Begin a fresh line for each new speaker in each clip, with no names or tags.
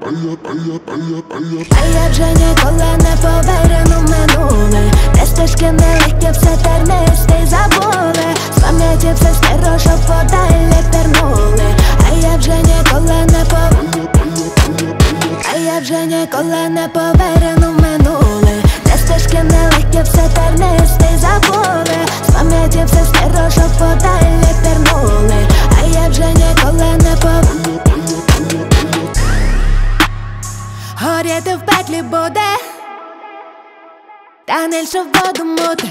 А я вже ніколи не поверну минуле, де стежки нелегкі, все тернисте й забули. З пам'яті все стерло, щоб подалі тернули. А я вже ніколи не поверну минуле, де стежки нелегкі, все тернисте й забули. З пам'яті все стерло, щоб подалі тернули. А я вже ніколи не горіти в пеклі буде, та не лише в воду мути.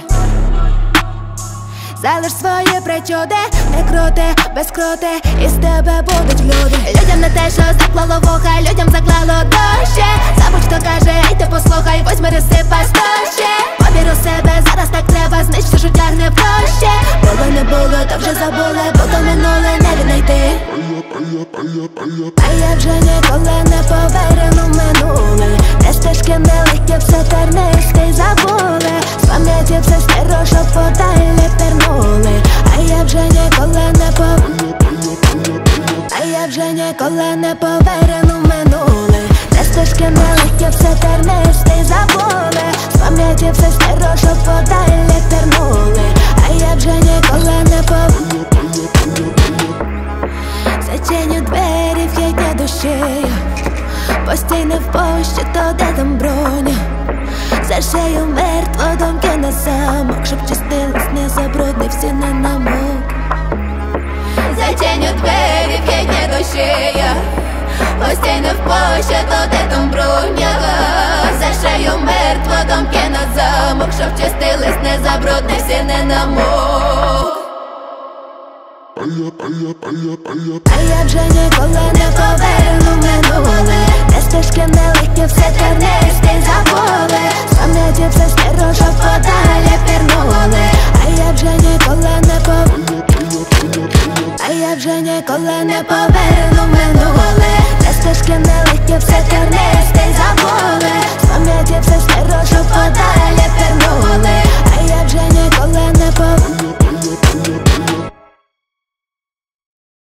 Залиш свої причуди, не крути, без крути, із тебе будуть люди. Людям не те, що заклало вуха, людям заклало дощі. Забудь, хто каже, ей ти послухай, возьми розсипай стощі. Повір у себе, зараз так треба, знищ все, що тягне проще. Було не було, то вже забули, бо то минуле не віднайти. А я вже ніколи не поверну минуле, де стежки нелегкі, все тернисте й забули. З пам'яті все стерло, щоб подалі тернули. А я вже ніколи не поверну минуле, де стежки нелегкі, все тернисте й забули. З пам'яті все стерло, щоб подалі тернули. А я вже ніколи не зачиню двері, в'єдня душею, постійно в пощі, то де там броня. Зашию мертво домки на замок, щоб чистились, не забрудни всі не намок. Зачиню двері, в'єдня душею, постійно в пощі, то де там броня. Зашию мертво домки на замок, щоб чистились, не забрудни всі не намок. А я вже ніколи не поверну минуле, де стежки нелегкі, все тернисте й забули. З пам'яті все стерло, щоб подалі тернули. А я вже ніколи не поверну